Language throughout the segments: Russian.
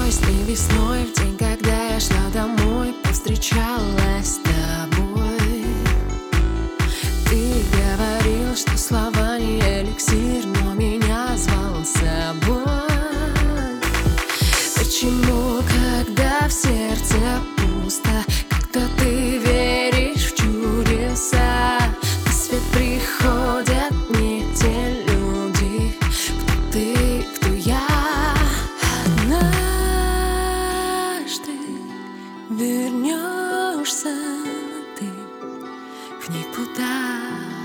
поздней весной, в день, когда я шла домой, повстречалась с тобой. Ты говорил, что слова не эликсир, но меня звал с собой. Почему, когда в сердце пусто, когда ты веришь в чудеса, на свет приходят не те люди, кто ты, кто я? Однажды вернешься ты в никуда.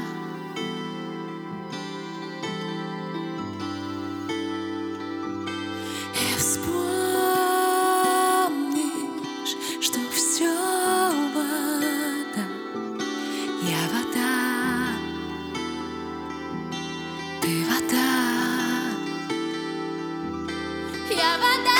И вспомнишь, что все вода, я вода, ты вода, я вода.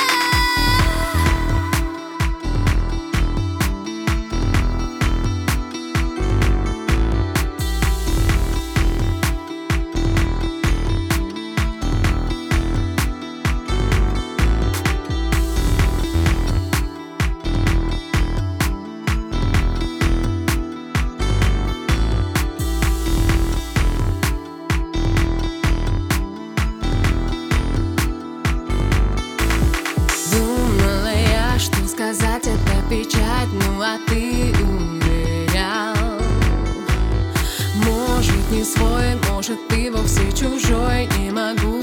Сказать это печать, ну а ты уверял. Может не свой, может ты вовсе чужой, не могу